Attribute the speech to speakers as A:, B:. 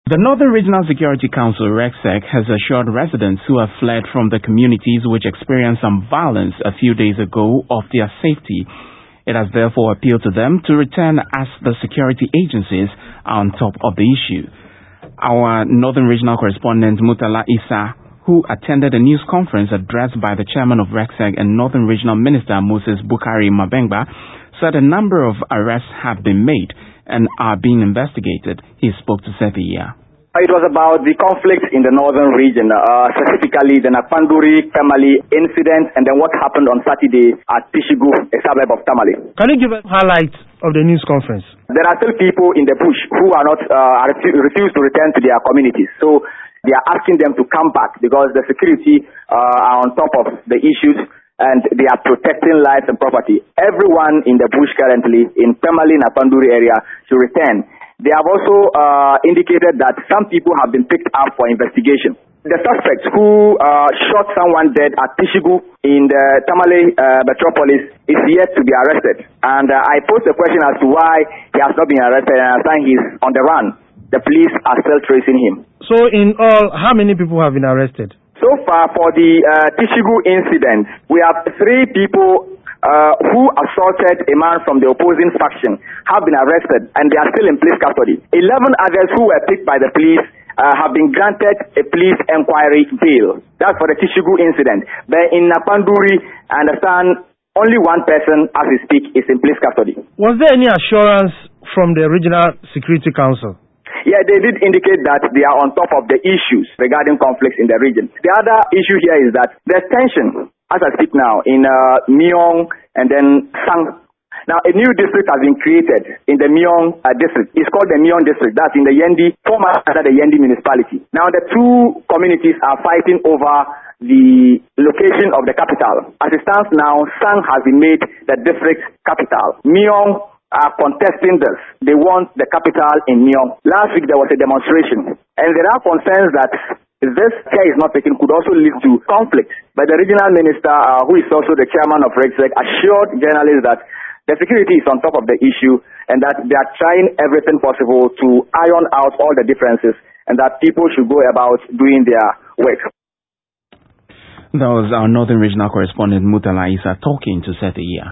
A: The Northern Regional Security Council, REGSEC, has assured residents who have fled from the communities which experienced some violence a few days ago of their safety. It has therefore appealed to them to return as the security agencies are on top of the issue. Our Northern Regional correspondent, Murtala Issa, who attended a news conference addressed by the chairman of REGSEC and Northern Regional Minister Moses Bukari Mabengba, said a number of arrests have been made and are being investigated. He spoke to Setia.
B: It was about the conflict in the northern region, specifically the Nakpanduri Tamale incident and then what happened on Saturday at Tishigu, a suburb of Tamale.
C: Can you give us highlights of the news conference?
B: There are still people in the bush who are not refuse to return to their communities. So they are asking them to come back because the security are on top of the issues and they are protecting lives and property. Everyone in the bush currently in Tamale, Nakpanduri area should return. They have also indicated that some people have been picked up for investigation. The suspect who shot someone dead at Tishigu in the Tamale metropolis is yet to be arrested. And I posed a question as to why he has not been arrested, and I understand he's on the run. The police are still tracing him.
C: So in all, how many people have been arrested?
B: So far for the Tishigu incident, we have 3 people who assaulted a man from the opposing faction have been arrested and they are still in police custody. 11 others who were picked by the police have been granted a police inquiry bail. That's for the Tishigu incident. But in Nakpanduri, I understand only one person as we speak is in police custody.
C: Was there any assurance from the Regional Security Council?
B: Yeah, they did indicate that they are on top of the issues regarding conflicts in the region. The other issue here is that there's tension, as I speak now, in Myong and then Sang. Now, a new district has been created in the Myong district. It's called the Myong district. That's in the Yendi, formerly under the Yendi municipality. Now, the 2 communities are fighting over the location of the capital. As it stands now, Sang has been made the district capital. Myong are contesting this. They want the capital in Myong. Last week there was a demonstration and there are concerns that this care is not taken could also lead to conflict. But the regional minister, who is also the chairman of REGSEC, assured journalists that the security is on top of the issue and that they are trying everything possible to iron out all the differences and that people should go about doing their work.
A: That was our Northern Regional correspondent Murtala Issa talking to Setia.